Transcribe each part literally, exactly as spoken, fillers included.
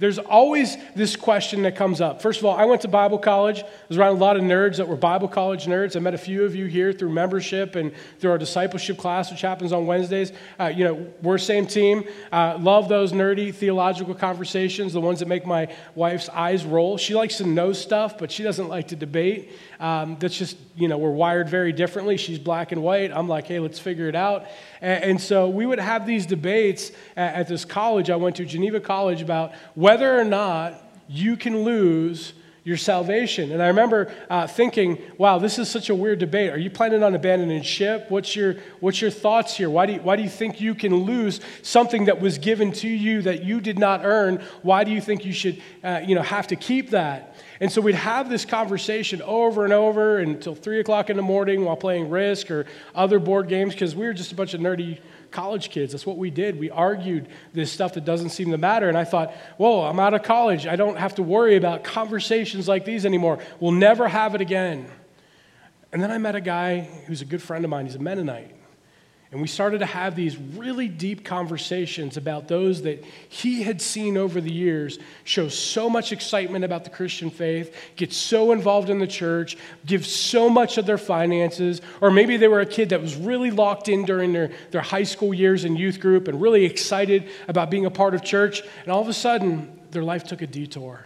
there's always this question that comes up. First of all, I went to Bible college. I was around a lot of nerds that were Bible college nerds. I met a few of you here through membership and through our discipleship class, which happens on Wednesdays. Uh, you know, we're same team. Uh, love those nerdy theological conversations, the ones that make my wife's eyes roll. She likes to know stuff, but she doesn't like to debate. Um, that's just, you know, we're wired very differently. She's black and white. I'm like, hey, let's figure it out. And, and so we would have these debates at, at this college I went to, Geneva College, about whether or not you can lose your salvation. And I remember uh, thinking, wow, this is such a weird debate. Are you planning on abandoning ship? What's your what's your thoughts here? Why do you, why do you think you can lose something that was given to you that you did not earn? Why do you think you should uh, you know, have to keep that? And so we'd have this conversation over and over until three o'clock in the morning while playing Risk or other board games, because we were just a bunch of nerdy college kids. That's what we did. We argued this stuff that doesn't seem to matter. And I thought, whoa, I'm out of college. I don't have to worry about conversations like these anymore. We'll never have it again. And then I met a guy who's a good friend of mine. He's a Mennonite. And we started to have these really deep conversations about those that he had seen over the years show so much excitement about the Christian faith, get so involved in the church, give so much of their finances, or maybe they were a kid that was really locked in during their, their high school years in youth group and really excited about being a part of church, and all of a sudden, their life took a detour.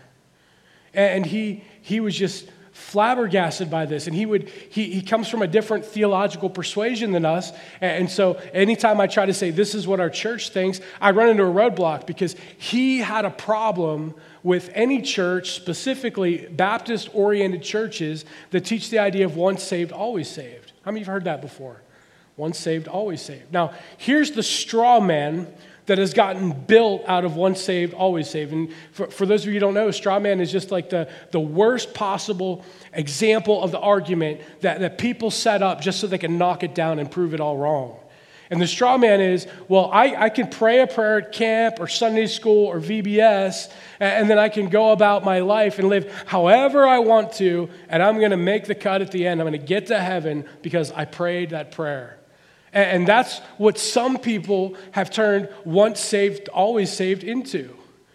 And he he was just flabbergasted by this, and he would he he comes from a different theological persuasion than us, and so anytime I try to say this is what our church thinks, I run into a roadblock because he had a problem with any church, specifically Baptist-oriented churches that teach the idea of once saved, always saved. How many of you have heard that before? Once saved, always saved. Now, here's the straw man that has gotten built out of once saved, always saved. And for, for those of you who don't know, straw man is just like the, the worst possible example of the argument that, that people set up just so they can knock it down and prove it all wrong. And the straw man is, well, I, I can pray a prayer at camp or Sunday school or V B S, and then I can go about my life and live however I want to, and I'm going to make the cut at the end. I'm going to get to heaven because I prayed that prayer. And that's what some people have turned once saved, always saved into.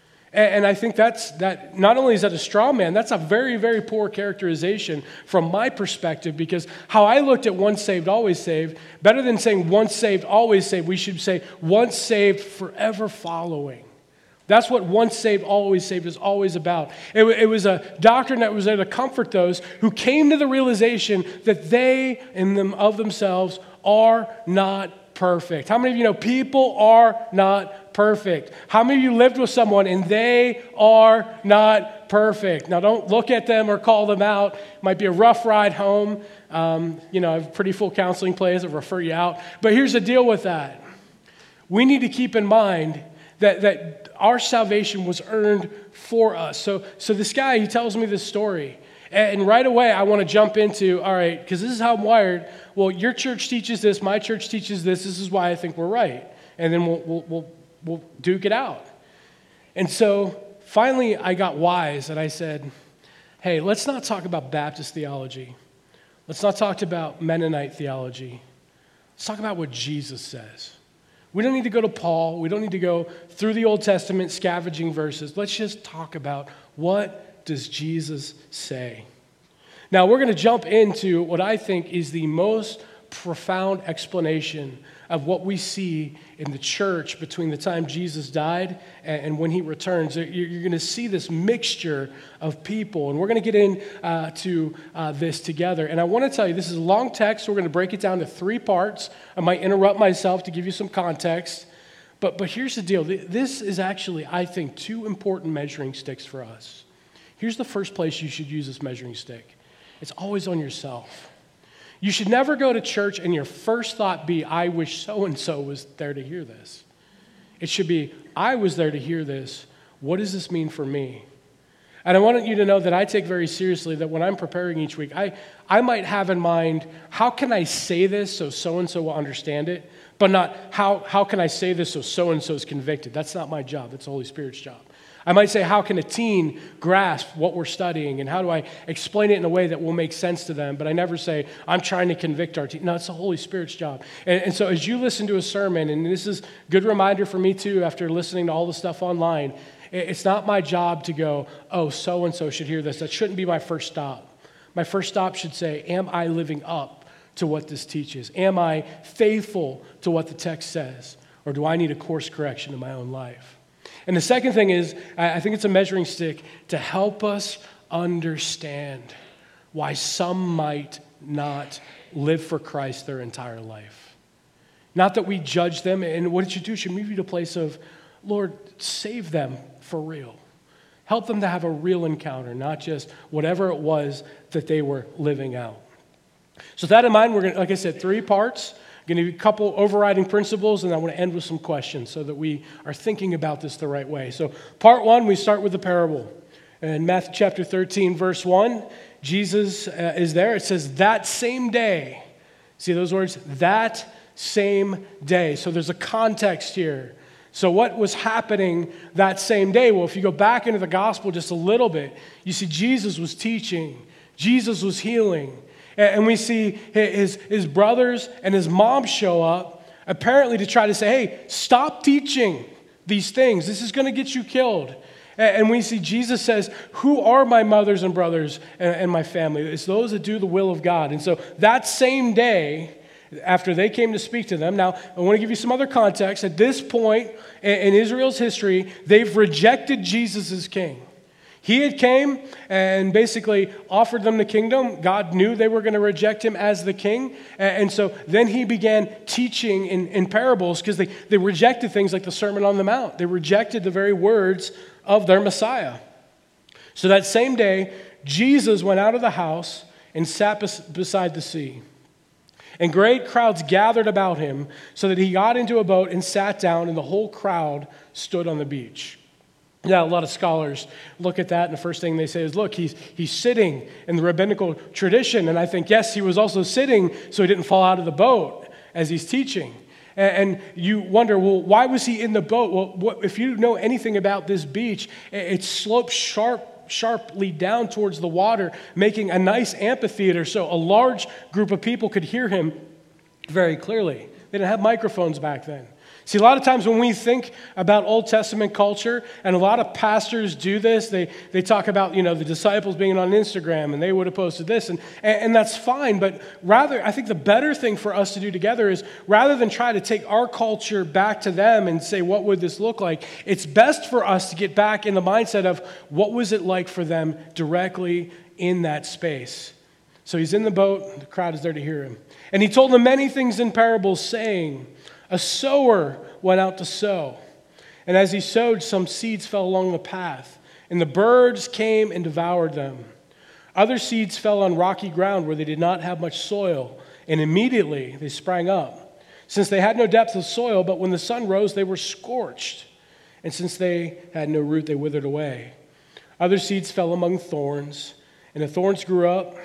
And I think that's that. Not only is that a straw man, that's a very, very poor characterization from my perspective, because how I looked at once saved, always saved, better than saying once saved, always saved, we should say once saved, forever following. That's what once saved, always saved is always about. It, it was a doctrine that was there to comfort those who came to the realization that they, in them of themselves, are not perfect. How many of you know people are not perfect? How many of you lived with someone and they are not perfect? Now, don't look at them or call them out. It might be a rough ride home. Um, you know, I have pretty full counseling plans that refer you out. But here's the deal with that. We need to keep in mind that, that our salvation was earned for us. So, so this guy, he tells me this story. And right away, I want to jump into, all right, because this is how I'm wired. Well, your church teaches this, my church teaches this. This is why I think we're right. And then we'll we'll we'll, we'll duke it out. And so finally, I got wise, and I said, hey, let's not talk about Baptist theology. Let's not talk about Mennonite theology. Let's talk about what Jesus says. We don't need to go to Paul. We don't need to go through the Old Testament scavenging verses. Let's just talk about what does Jesus say? Now, we're going to jump into what I think is the most profound explanation of what we see in the church between the time Jesus died and when he returns. You're going to see this mixture of people, and we're going to get into uh, uh, this together. And I want to tell you, this is a long text. So we're going to break it down to three parts. I might interrupt myself to give you some context. But, but here's the deal. This is actually, I think, two important measuring sticks for us. Here's the first place you should use this measuring stick. It's always on yourself. You should never go to church and your first thought be, I wish so-and-so was there to hear this. It should be, I was there to hear this. What does this mean for me? And I want you to know that I take very seriously that when I'm preparing each week, I, I might have in mind, how can I say this so so-and-so will understand it? But not, how, how can I say this so so-and-so is convicted? That's not my job. That's the Holy Spirit's job. I might say, how can a teen grasp what we're studying, and how do I explain it in a way that will make sense to them? But I never say, I'm trying to convict our teen. No, it's the Holy Spirit's job. And, and so as you listen to a sermon, and this is a good reminder for me too after listening to all the stuff online, It's not my job to go, oh, so-and-so should hear this. That shouldn't be my first stop. My first stop should say, am I living up to what this teaches? Am I faithful to what the text says? Or do I need a course correction in my own life? And the second thing is, I think it's a measuring stick to help us understand why some might not live for Christ their entire life. Not that we judge them, and what it should do should move you to a place of, Lord, save them for real. Help them to have a real encounter, not just whatever it was that they were living out. So with that in mind, we're going to, like I said, three parts. I'm going to give you a couple overriding principles, and I want to end with some questions so that we are thinking about this the right way. So part one, we start with the parable. In Matthew chapter thirteen, verse one, Jesus uh, is there. It says, that same day. See those words? That same day. So there's a context here. So what was happening that same day? Well, if you go back into the gospel just a little bit, you see Jesus was teaching. Jesus was healing. And we see his, his brothers and his mom show up, apparently to try to say, hey, stop teaching these things. This is going to get you killed. And we see Jesus says, who are my mothers and brothers and my family? It's those that do the will of God. And so that same day, after they came to speak to them. Now, I want to give you some other context. At this point in Israel's history, they've rejected Jesus as king. He had came and basically offered them the kingdom. God knew they were going to reject him as the king. And so then he began teaching in, in parables because they, they rejected things like the Sermon on the Mount. They rejected the very words of their Messiah. So that same day, Jesus went out of the house and sat bes- beside the sea. And great crowds gathered about him so that he got into a boat and sat down, and the whole crowd stood on the beach. Now, a lot of scholars look at that, and the first thing they say is, look, he's, he's sitting in the rabbinical tradition. And I think, yes, he was also sitting so he didn't fall out of the boat as he's teaching. And, and you wonder, well, why was he in the boat? Well, what, if you know anything about this beach, it slopes sharp sharply down towards the water, making a nice amphitheater so a large group of people could hear him very clearly. They didn't have microphones back then. See, a lot of times when we think about Old Testament culture, and a lot of pastors do this, they, they talk about, you know, the disciples being on Instagram, and they would have posted this, and, and, and that's fine, but rather, I think the better thing for us to do together is, rather than try to take our culture back to them and say, what would this look like, it's best for us to get back in the mindset of, what was it like for them directly in that space? So he's in the boat, the crowd is there to hear him. And he told them many things in parables, saying, a sower went out to sow, and as he sowed, some seeds fell along the path, and the birds came and devoured them. Other seeds fell on rocky ground where they did not have much soil, and immediately they sprang up, since they had no depth of soil, but when the sun rose, they were scorched, and since they had no root, they withered away. Other seeds fell among thorns, and the thorns grew up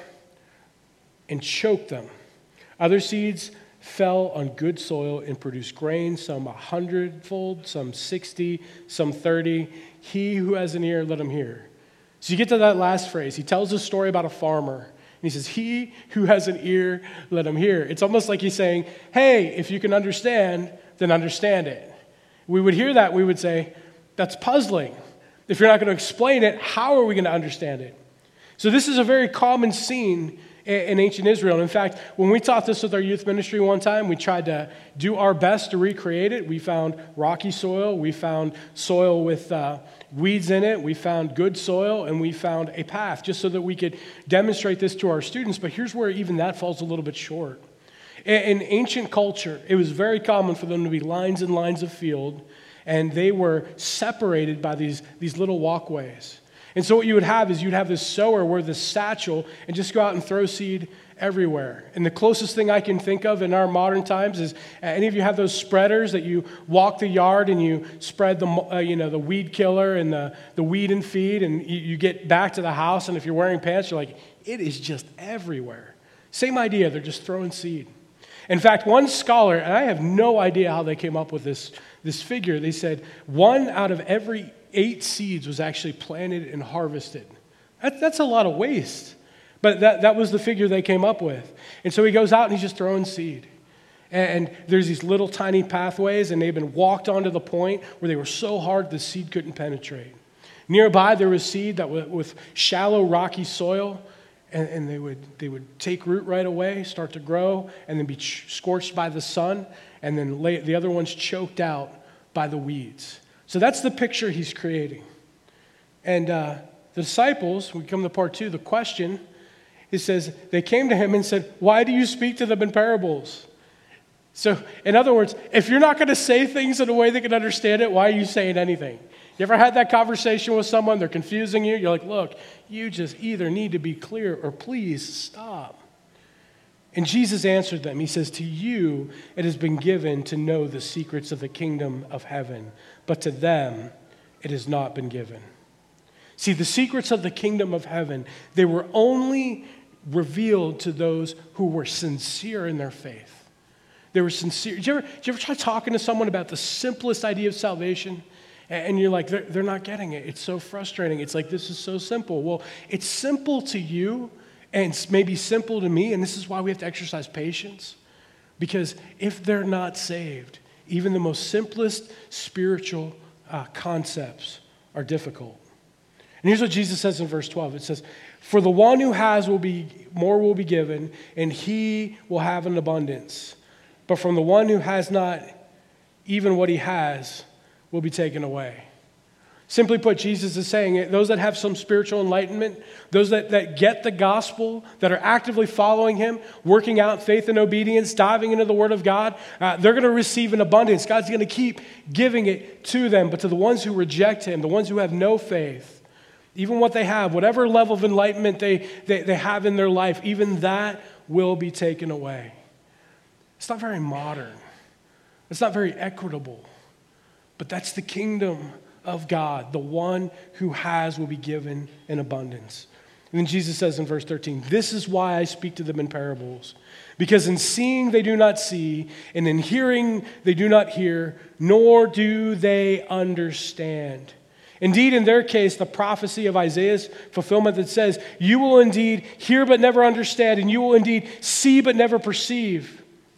and choked them. Other seeds fell on good soil and produced grain, some a hundredfold, some sixty, some thirty. He who has an ear, let him hear. So you get to that last phrase. He tells a story about a farmer. And he says, he who has an ear, let him hear. It's almost like he's saying, hey, if you can understand, then understand it. We would hear that, we would say, that's puzzling. If you're not going to explain it, how are we going to understand it? So this is a very common scene in ancient Israel. And in fact, when we taught this with our youth ministry one time, we tried to do our best to recreate it. We found rocky soil, we found soil with uh, weeds in it, we found good soil, and we found a path, just so that we could demonstrate this to our students. But here's where even that falls a little bit short. In ancient culture, it was very common for them to be lines and lines of field, and they were separated by these, these little walkways. And so what you would have is you'd have this sower wear this satchel and just go out and throw seed everywhere. And the closest thing I can think of in our modern times is, uh, any of you have those spreaders that you walk the yard and you spread the uh, you know the weed killer and the, the weed and feed, and you, you get back to the house, and if you're wearing pants, you're like, it is just everywhere. Same idea, they're just throwing seed. In fact, one scholar, and I have no idea how they came up with this, this figure, they said one out of every eight seeds was actually planted and harvested. That, that's a lot of waste. But that, that was the figure they came up with. And so he goes out and he's just throwing seed. And there's these little tiny pathways, and they've been walked onto the point where they were so hard the seed couldn't penetrate. Nearby, there was seed that was with shallow, rocky soil, and, and they would they would take root right away, start to grow, and then be ch- scorched by the sun, and then lay, the other ones choked out by the weeds. So that's the picture he's creating. And uh, the disciples, we come to part two, the question, it says, they came to him and said, why do you speak to them in parables? So, in other words, if you're not going to say things in a way they can understand it, why are you saying anything? You ever had that conversation with someone, they're confusing you, you're like, look, you just either need to be clear or please stop. And Jesus answered them. He says, to you it has been given to know the secrets of the kingdom of heaven, but to them it has not been given. See, the secrets of the kingdom of heaven, they were only revealed to those who were sincere in their faith. They were sincere. Did you ever, did you ever try talking to someone about the simplest idea of salvation? And you're like, they're, they're not getting it. It's so frustrating. It's like, this is so simple. Well, it's simple to you, and it's maybe simple to me, and this is why we have to exercise patience. Because if they're not saved, even the most simplest spiritual uh, concepts are difficult. And here's what Jesus says in verse twelve. It says, for the one who has will be, more will be given, and he will have an abundance. But from the one who has not, even what he has will be taken away. Simply put, Jesus is saying, those that have some spiritual enlightenment, those that, that get the gospel, that are actively following him, working out faith and obedience, diving into the word of God, uh, they're going to receive an abundance. God's going to keep giving it to them. But to the ones who reject him, the ones who have no faith, even what they have, whatever level of enlightenment they, they, they have in their life, even that will be taken away. It's not very modern. It's not very equitable. But that's the kingdom of God. The one who has will be given in abundance. And then Jesus says in verse thirteen, this is why I speak to them in parables. Because in seeing they do not see, and in hearing they do not hear, nor do they understand. Indeed, in their case, the prophecy of Isaiah's fulfillment that says, you will indeed hear but never understand, and you will indeed see but never perceive.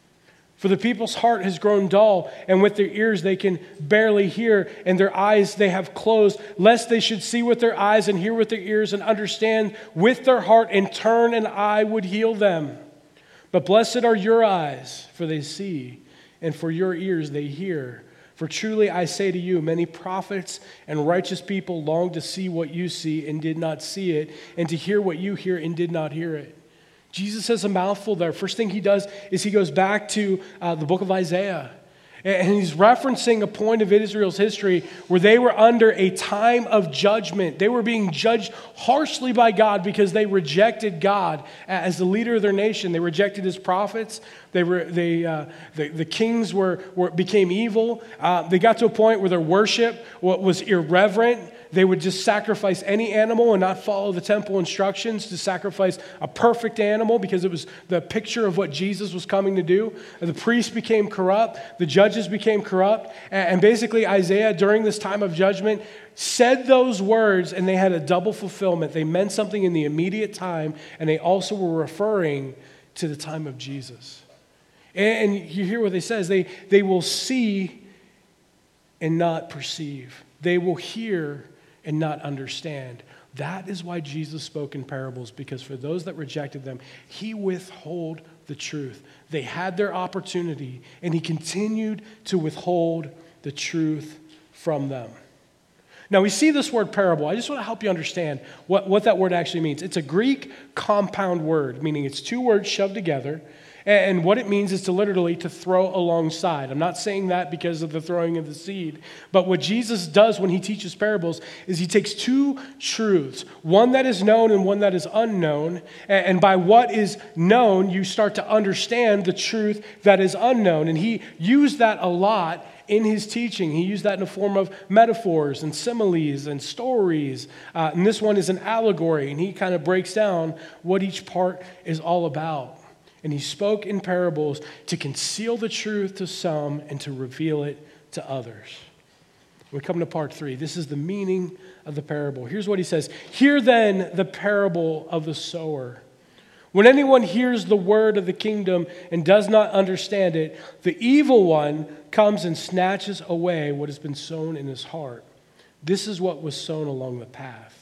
For the people's heart has grown dull, and with their ears they can barely hear, and their eyes they have closed, lest they should see with their eyes and hear with their ears and understand with their heart and turn, and I would heal them. But blessed are your eyes, for they see, and for your ears they hear. For truly I say to you, many prophets and righteous people longed to see what you see and did not see it, and to hear what you hear and did not hear it. Jesus has a mouthful there. First thing he does is he goes back to uh, the book of Isaiah. And he's referencing a point of Israel's history where they were under a time of judgment. They were being judged harshly by God because they rejected God as the leader of their nation. They rejected his prophets. They were they uh, the, the kings were, were became evil. Uh, they got to a point where their worship was irreverent. They would just sacrifice any animal and not follow the temple instructions to sacrifice a perfect animal because it was the picture of what Jesus was coming to do. The priests became corrupt. The judges became corrupt. And basically Isaiah, during this time of judgment, said those words, and they had a double fulfillment. They meant something in the immediate time, and they also were referring to the time of Jesus. And you hear what they says. They, they will see and not perceive. They will hear and not understand. That is why Jesus spoke in parables, because for those that rejected them, he withheld the truth. They had their opportunity, and he continued to withhold the truth from them. Now, we see this word parable. I just want to help you understand what, what that word actually means. It's a Greek compound word, meaning it's two words shoved together. And what it means is to literally to throw alongside. I'm not saying that because of the throwing of the seed. But what Jesus does when he teaches parables is he takes two truths, one that is known and one that is unknown. And by what is known, you start to understand the truth that is unknown. And he used that a lot in his teaching. He used that in the form of metaphors and similes and stories. Uh, and this one is an allegory. And he kind of breaks down what each part is all about. And he spoke in parables to conceal the truth to some and to reveal it to others. We come to part three. This is the meaning of the parable. Here's what he says. Hear then the parable of the sower. When anyone hears the word of the kingdom and does not understand it, the evil one comes and snatches away what has been sown in his heart. This is what was sown along the path.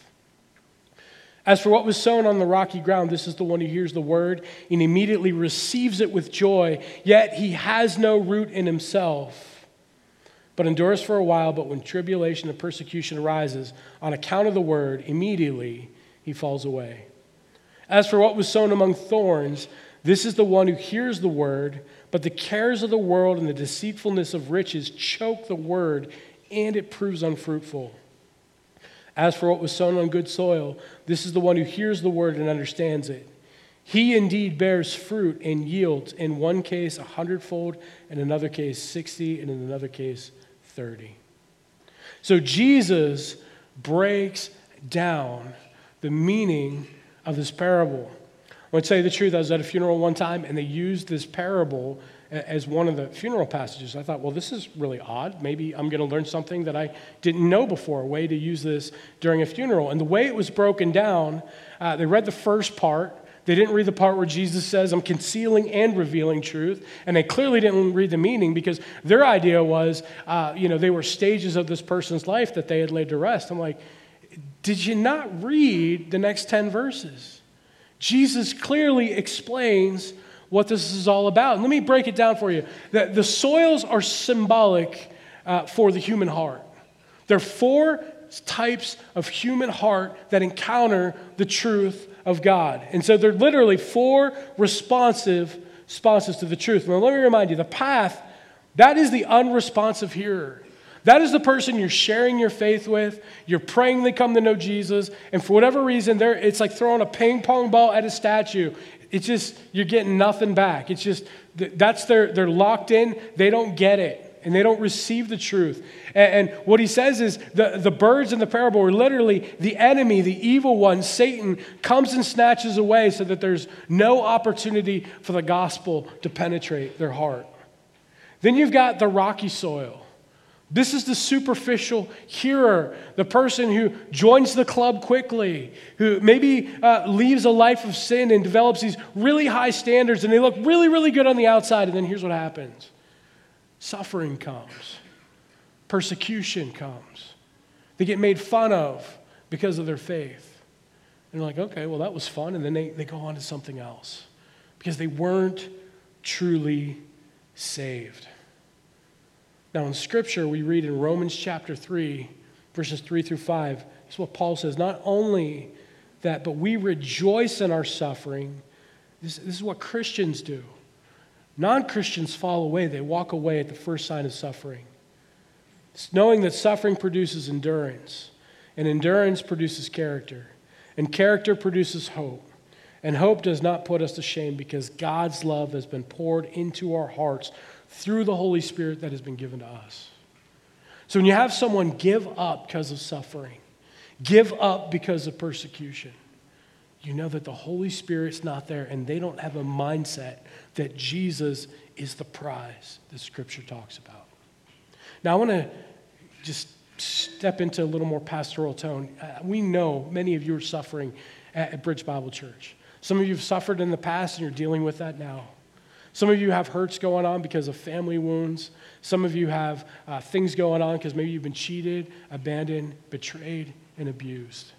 As for what was sown on the rocky ground, this is the one who hears the word and immediately receives it with joy, yet he has no root in himself, but endures for a while. But when tribulation and persecution arises on account of the word, immediately he falls away. As for what was sown among thorns, this is the one who hears the word, but the cares of the world and the deceitfulness of riches choke the word, and it proves unfruitful. As for what was sown on good soil, this is the one who hears the word and understands it. He indeed bears fruit and yields, in one case a hundredfold, in another case sixty, and in another case thirty. So Jesus breaks down the meaning of this parable. I want to tell you the truth. I was at a funeral one time, and they used this parable as one of the funeral passages. I thought, well, this is really odd. Maybe I'm going to learn something that I didn't know before, a way to use this during a funeral. And the way it was broken down, uh, they read the first part. They didn't read the part where Jesus says, I'm concealing and revealing truth. And they clearly didn't read the meaning, because their idea was, uh, you know, they were stages of this person's life that they had laid to rest. I'm like, did you not read the next ten verses? Jesus clearly explains what this is all about. And let me break it down for you. The, the soils are symbolic uh, for the human heart. There are four types of human heart that encounter the truth of God. And so they're literally four responsive responses to the truth. Now let me remind you, the path, that is the unresponsive hearer. That is the person you're sharing your faith with. You're praying they come to know Jesus. And for whatever reason, they're, it's like throwing a ping pong ball at a statue. It's just, you're getting nothing back. It's just, that's their, they're locked in. They don't get it. And they don't receive the truth. And, and what he says is the, the birds in the parable are literally the enemy, the evil one, Satan, comes and snatches away so that there's no opportunity for the gospel to penetrate their heart. Then you've got the rocky soil. This is the superficial hearer, the person who joins the club quickly, who maybe uh, leaves a life of sin and develops these really high standards, and they look really, really good on the outside, and then here's what happens. Suffering comes. Persecution comes. They get made fun of because of their faith. And they're like, okay, well, that was fun, and then they, they go on to something else because they weren't truly saved. Now, in Scripture, we read in Romans chapter three, verses three through five, this is what Paul says. Not only that, but we rejoice in our suffering. This, this is what Christians do. Non-Christians fall away. They walk away at the first sign of suffering. It's knowing that suffering produces endurance, and endurance produces character, and character produces hope. And hope does not put us to shame, because God's love has been poured into our hearts through the Holy Spirit that has been given to us. So when you have someone give up because of suffering, give up because of persecution, you know that the Holy Spirit's not there, and they don't have a mindset that Jesus is the prize that Scripture talks about. Now I want to just step into a little more pastoral tone. Uh, we know many of you are suffering at, at Bridge Bible Church. Some of you have suffered in the past, and you're dealing with that now. Some of you have hurts going on because of family wounds. Some of you have uh, things going on because maybe you've been cheated, abandoned, betrayed, and abused.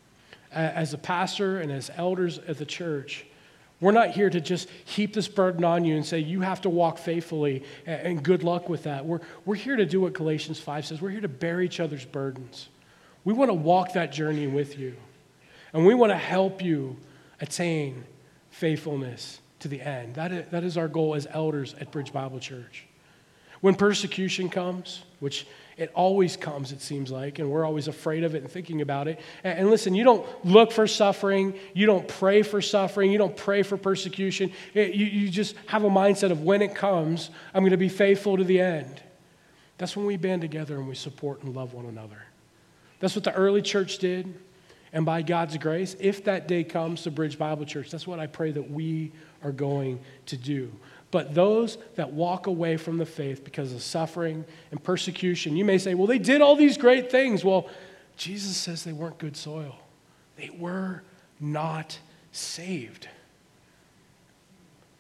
As a pastor and as elders at the church, we're not here to just heap this burden on you and say you have to walk faithfully and good luck with that. We're, we're here to do what Galatians five says. We're here to bear each other's burdens. We want to walk that journey with you. And we want to help you attain faithfulness to the end. That is, that is our goal as elders at Bridge Bible Church. When persecution comes, which it always comes, it seems like, and we're always afraid of it and thinking about it. And, and listen, you don't look for suffering. You don't pray for suffering. You don't pray for persecution. It, you, you just have a mindset of when it comes, I'm going to be faithful to the end. That's when we band together and we support and love one another. That's what the early church did. And by God's grace, if that day comes to Bridge Bible Church, that's what I pray that we are going to do. But those that walk away from the faith because of suffering and persecution, you may say, well, they did all these great things. Well, Jesus says they weren't good soil. They were not saved.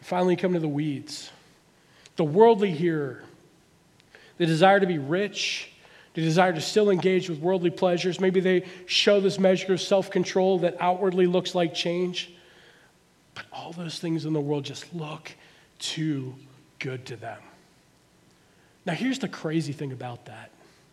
Finally, come to the weeds. The worldly hearer, the desire to be rich, the desire to still engage with worldly pleasures. Maybe they show this measure of self-control that outwardly looks like change. But all those things in the world just look too good to them. Now, here's the crazy thing about that.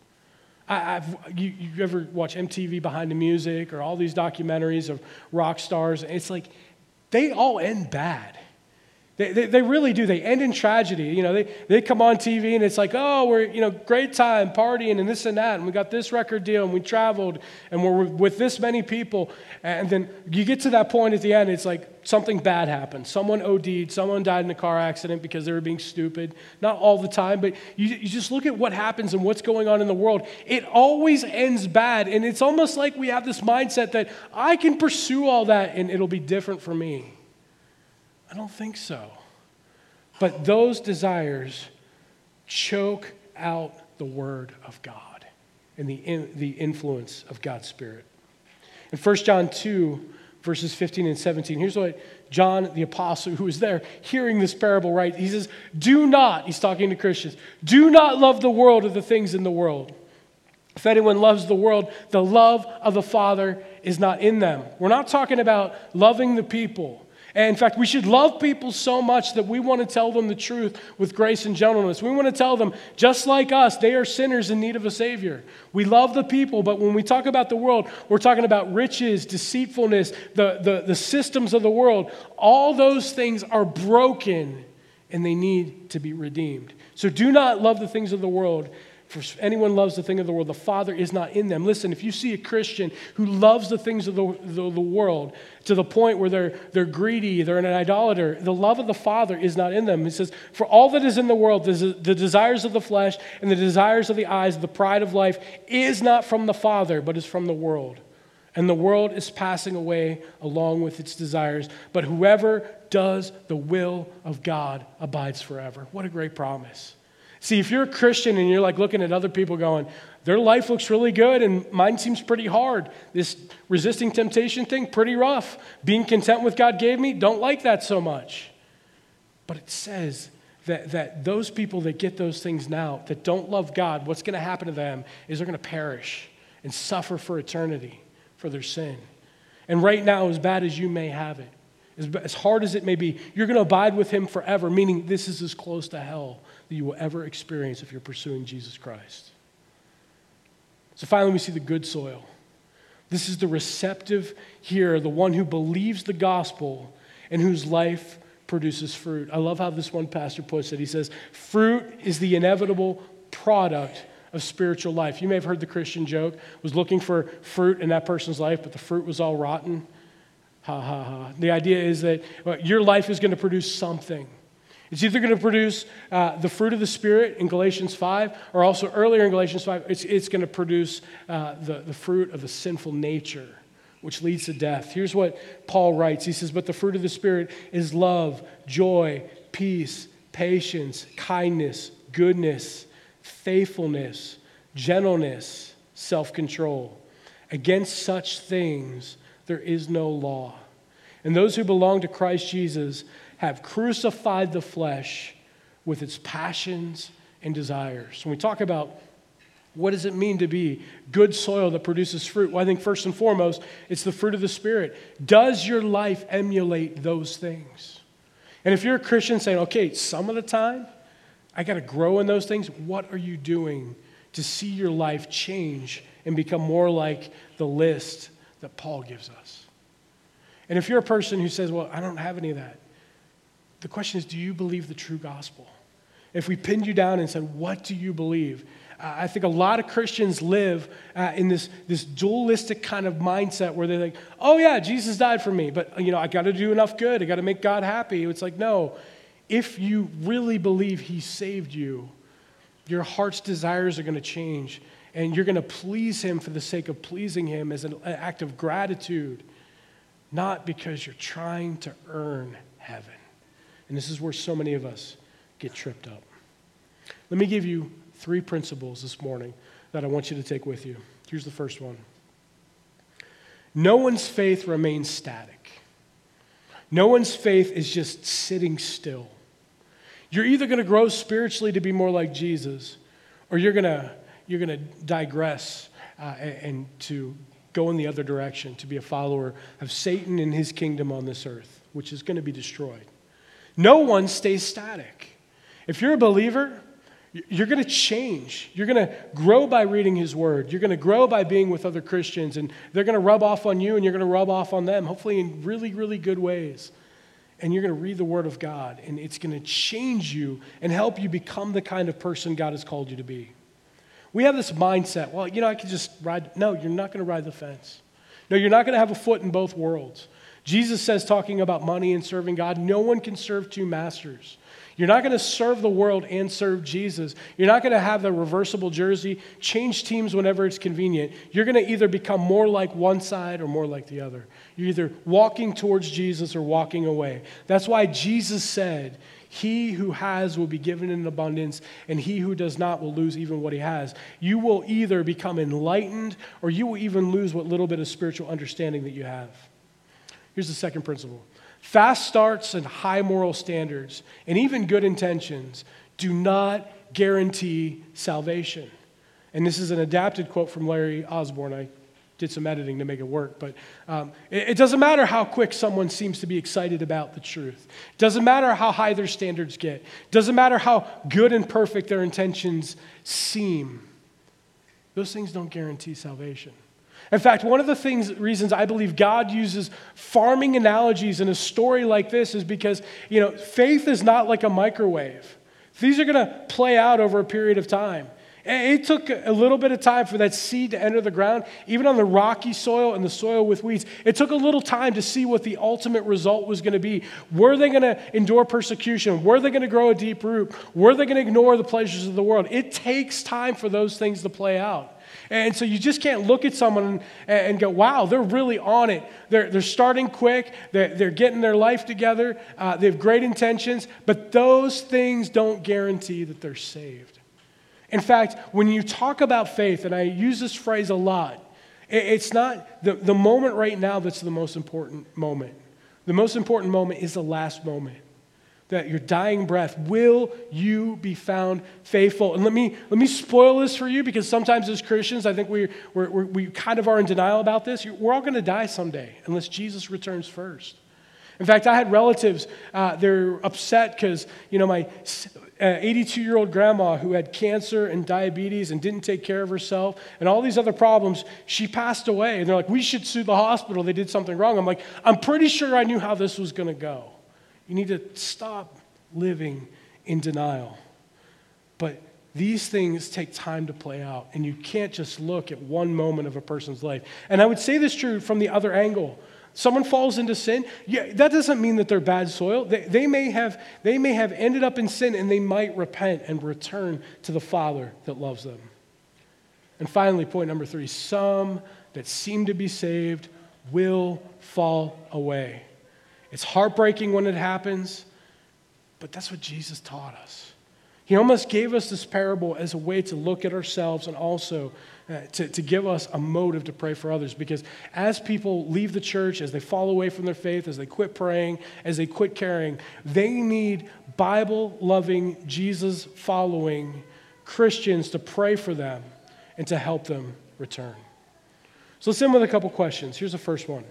I, I've, you, you ever watch M T V Behind the Music or all these documentaries of rock stars? It's like they all end bad. They, they, they really do. They end in tragedy. You know, they, they come on T V and it's like, oh, we're, you know, great time partying and this and that. And we got this record deal and we traveled and we're with this many people. And then you get to that point at the end, it's like something bad happened. Someone O D'd, someone died in a car accident because they were being stupid. Not all the time, but you, you just look at what happens and what's going on in the world. It always ends bad. And it's almost like we have this mindset that I can pursue all that and it'll be different for me. I don't think so. But those desires choke out the word of God and the, in, the influence of God's Spirit. In First John two, verses fifteen and seventeen, here's what John the apostle, who was there hearing this parable, writes. He says, do not, he's talking to Christians, do not love the world or the things in the world. If anyone loves the world, the love of the Father is not in them. We're not talking about loving the people. And in fact, we should love people so much that we want to tell them the truth with grace and gentleness. We want to tell them, just like us, they are sinners in need of a Savior. We love the people, but when we talk about the world, we're talking about riches, deceitfulness, the, the, the systems of the world. All those things are broken and they need to be redeemed. So do not love the things of the world. For anyone loves the thing of the world, the Father is not in them. Listen, if you see a Christian who loves the things of the, the, the world to the point where they're, they're greedy, they're an idolater, the love of the Father is not in them. He says, for all that is in the world, the, the desires of the flesh and the desires of the eyes, the pride of life, is not from the Father, but is from the world. And the world is passing away along with its desires. But whoever does the will of God abides forever. What a great promise. See, if you're a Christian and you're like looking at other people going, their life looks really good and mine seems pretty hard. This resisting temptation thing, pretty rough. Being content with God gave me, don't like that so much. But it says that, that those people that get those things now, that don't love God, what's going to happen to them is they're going to perish and suffer for eternity for their sin. And right now, as bad as you may have it, as, as hard as it may be, you're going to abide with him forever, meaning this is as close to hell that you will ever experience if you're pursuing Jesus Christ. So finally, we see the good soil. This is the receptive hearer, the one who believes the gospel and whose life produces fruit. I love how this one pastor puts it. He says, fruit is the inevitable product of spiritual life. You may have heard the Christian joke, was looking for fruit in that person's life, but the fruit was all rotten. Ha, ha, ha. The idea is that well, your life is going to produce something. It's either going to produce uh, the fruit of the Spirit in Galatians five, or also earlier in Galatians five, it's, it's going to produce uh, the, the fruit of the sinful nature, which leads to death. Here's what Paul writes. He says, but the fruit of the Spirit is love, joy, peace, patience, kindness, goodness, faithfulness, gentleness, self-control. Against such things there is no law. And those who belong to Christ Jesus have crucified the flesh with its passions and desires. When we talk about what does it mean to be good soil that produces fruit, well, I think first and foremost, it's the fruit of the Spirit. Does your life emulate those things? And if you're a Christian saying, okay, some of the time, I got to grow in those things, what are you doing to see your life change and become more like the list that Paul gives us? And if you're a person who says, well, I don't have any of that, the question is, do you believe the true gospel? If we pinned you down and said, what do you believe? Uh, I think a lot of Christians live uh, in this, this dualistic kind of mindset where they're like, oh yeah, Jesus died for me, but you know, I got to do enough good. I got to make God happy. It's like, no, if you really believe he saved you, your heart's desires are going to change and you're going to please him for the sake of pleasing him as an act of gratitude, not because you're trying to earn heaven. And this is where so many of us get tripped up. Let me give you three principles this morning that I want you to take with you. Here's the first one. No one's faith remains static. No one's faith is just sitting still. You're either going to grow spiritually to be more like Jesus, or you're going to you're going to digress uh, and, and to go in the other direction, to be a follower of Satan and his kingdom on this earth, which is going to be destroyed. No one stays static. If you're a believer, you're going to change. You're going to grow by reading his word. You're going to grow by being with other Christians, and they're going to rub off on you, and you're going to rub off on them, hopefully in really, really good ways. And you're going to read the word of God, and it's going to change you and help you become the kind of person God has called you to be. We have this mindset, well, you know, I can just ride. No, you're not going to ride the fence. No, you're not going to have a foot in both worlds. Jesus says, talking about money and serving God, no one can serve two masters. You're not going to serve the world and serve Jesus. You're not going to have the reversible jersey, change teams whenever it's convenient. You're going to either become more like one side or more like the other. You're either walking towards Jesus or walking away. That's why Jesus said, he who has will be given in abundance, and he who does not will lose even what he has. You will either become enlightened, or you will even lose what little bit of spiritual understanding that you have. Here's the second principle. Fast starts and high moral standards, and even good intentions, do not guarantee salvation. And this is an adapted quote from Larry Osborne. I did some editing to make it work, but um, it, it doesn't matter how quick someone seems to be excited about the truth. It doesn't matter how high their standards get. It doesn't matter how good and perfect their intentions seem. Those things don't guarantee salvation. In fact, one of the things, reasons I believe God uses farming analogies in a story like this is because, you know, faith is not like a microwave. These are going to play out over a period of time. It took a little bit of time for that seed to enter the ground, even on the rocky soil and the soil with weeds. It took a little time to see what the ultimate result was going to be. Were they going to endure persecution? Were they going to grow a deep root? Were they going to ignore the pleasures of the world? It takes time for those things to play out. And so you just can't look at someone and go, wow, they're really on it. They're, they're starting quick. They're, they're getting their life together. Uh, they have great intentions. But those things don't guarantee that they're saved. In fact, when you talk about faith, and I use this phrase a lot, it's not the, the moment right now that's the most important moment. The most important moment is the last moment. That your dying breath, will you be found faithful? And let me let me spoil this for you, because sometimes as Christians, I think we we're, we're, we kind of are in denial about this. We're all going to die someday unless Jesus returns first. In fact, I had relatives, uh, they're upset because, you know, my eighty-two-year-old grandma who had cancer and diabetes and didn't take care of herself and all these other problems, she passed away. And they're like, we should sue the hospital. They did something wrong. I'm like, I'm pretty sure I knew how this was going to go. You need to stop living in denial. But these things take time to play out, and you can't just look at one moment of a person's life. And I would say this true from the other angle. Someone falls into sin, yeah, that doesn't mean that they're bad soil. They, they, may have, they may have ended up in sin, and they might repent and return to the Father that loves them. And finally, point number three, some that seem to be saved will fall away. It's heartbreaking when it happens, but that's what Jesus taught us. He almost gave us this parable as a way to look at ourselves and also uh, to, to give us a motive to pray for others. Because as people leave the church, as they fall away from their faith, as they quit praying, as they quit caring, they need Bible-loving, Jesus-following Christians to pray for them and to help them return. So let's end with a couple questions. Here's the first one.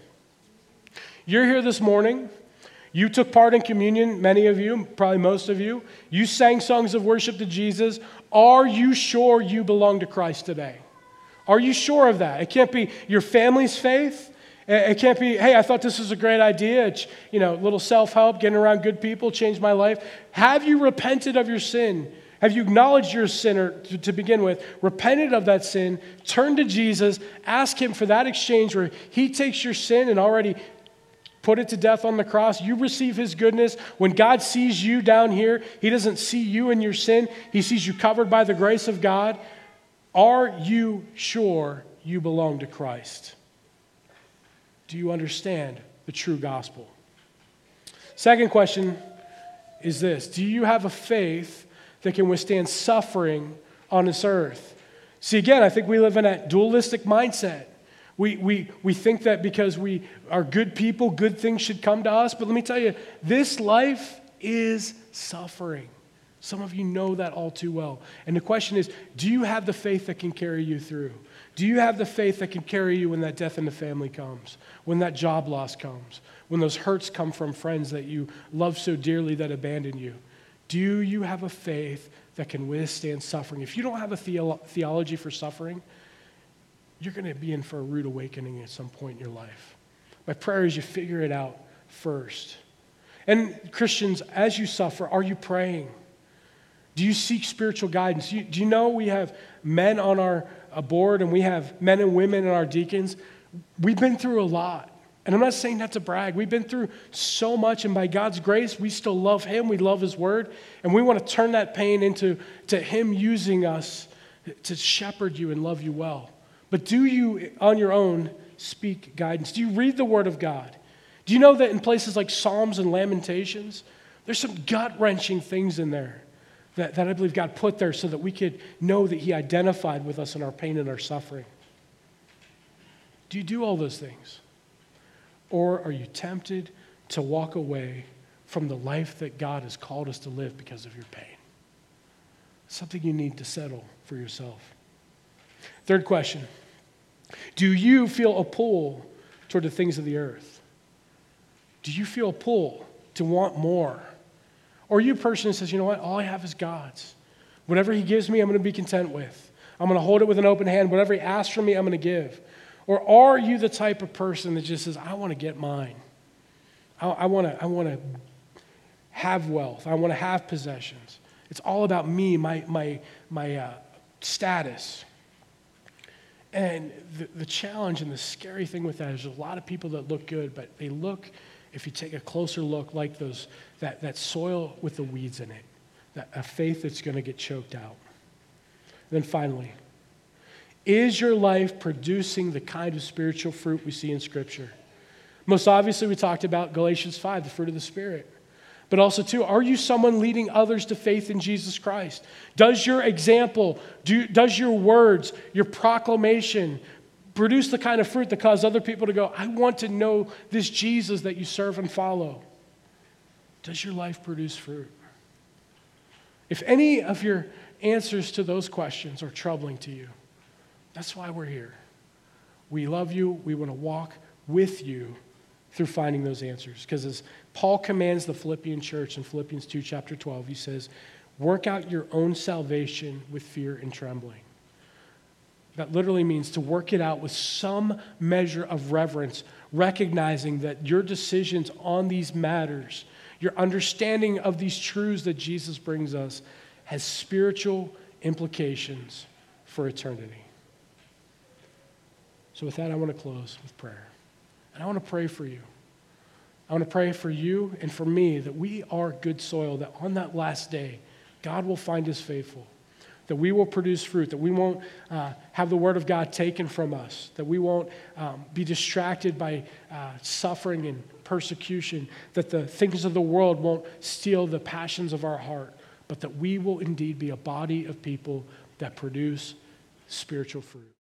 You're here this morning. You took part in communion, many of you, probably most of you. You sang songs of worship to Jesus. Are you sure you belong to Christ today? Are you sure of that? It can't be your family's faith. It can't be, hey, I thought this was a great idea. It's, you know, little self-help, getting around good people, changed my life. Have you repented of your sin? Have you acknowledged your sinner to, to begin with, repented of that sin, turned to Jesus, ask him for that exchange where he takes your sin and already put it to death on the cross. You receive his goodness. When God sees you down here, he doesn't see you in your sin. He sees you covered by the grace of God. Are you sure you belong to Christ? Do you understand the true gospel? Second question is this. Do you have a faith that can withstand suffering on this earth? See, again, I think we live in a dualistic mindset. We, we, we think that because we are good people, good things should come to us. But let me tell you, this life is suffering. Some of you know that all too well. And the question is, do you have the faith that can carry you through? Do you have the faith that can carry you when that death in the family comes, when that job loss comes, when those hurts come from friends that you love so dearly that abandon you? Do you have a faith that can withstand suffering? If you don't have a theolo- theology for suffering, you're going to be in for a rude awakening at some point in your life. My prayer is you figure it out first. And Christians, as you suffer, are you praying? Do you seek spiritual guidance? Do you, do you know we have men on our uh, board and we have men and women in our deacons? We've been through a lot. And I'm not saying that to brag. We've been through so much, and by God's grace, we still love Him. We love His Word. And we want to turn that pain into to Him using us to shepherd you and love you well. But do you, on your own, speak guidance? Do you read the Word of God? Do you know that in places like Psalms and Lamentations, there's some gut-wrenching things in there that, that I believe God put there so that we could know that He identified with us in our pain and our suffering? Do you do all those things? Or are you tempted to walk away from the life that God has called us to live because of your pain? Something you need to settle for yourself. Third question. Do you feel a pull toward the things of the earth? Do you feel a pull to want more? Or are you a person who says, you know what, all I have is God's. Whatever He gives me, I'm going to be content with. I'm going to hold it with an open hand. Whatever He asks from me, I'm going to give. Or are you the type of person that just says, I want to get mine. I, I want to I want to have wealth. I want to have possessions. It's all about me, my, my, my uh, status. And the, the challenge and the scary thing with that is there's a lot of people that look good, but they look, if you take a closer look, like those that, that soil with the weeds in it, that, a faith that's going to get choked out. And then finally, is your life producing the kind of spiritual fruit we see in Scripture? Most obviously, we talked about Galatians five, the fruit of the Spirit. But also, too, are you someone leading others to faith in Jesus Christ? Does your example, do, does your words, your proclamation produce the kind of fruit that cause other people to go, I want to know this Jesus that you serve and follow? Does your life produce fruit? If any of your answers to those questions are troubling to you, that's why we're here. We love you. We want to walk with you through finding those answers. Because as Paul commands the Philippian church in Philippians two, chapter twelve, he says, work out your own salvation with fear and trembling. That literally means to work it out with some measure of reverence, recognizing that your decisions on these matters, your understanding of these truths that Jesus brings us, has spiritual implications for eternity. So with that, I want to close with prayer. And I want to pray for you. I want to pray for you and for me that we are good soil, that on that last day, God will find us faithful, that we will produce fruit, that we won't uh, have the Word of God taken from us, that we won't um, be distracted by uh, suffering and persecution, that the things of the world won't steal the passions of our heart, but that we will indeed be a body of people that produce spiritual fruit.